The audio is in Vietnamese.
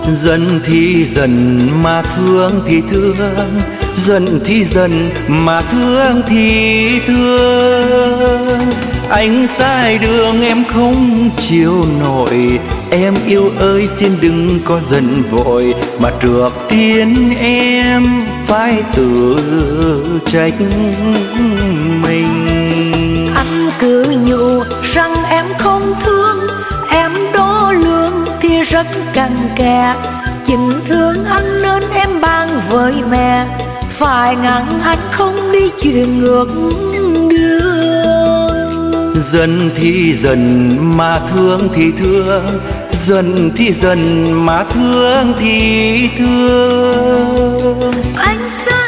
Giận thì giận mà thương thì thương, giận thì giận mà thương thì thương. Anh sai đường em không chịu nổi, em yêu ơi xin đừng có giận vội, mà trước tiên em phải tự trách mình. Anh cứ nhủ rằng em không thương, em đo lường thì rất cặn kẽ. Chính thương anh nên em bàn với mẹ, phải ngăn anh không đi chuyện ngược đường. Giận thì giận mà thương thì thương, giận thì giận mà thương thì thương. Anh sai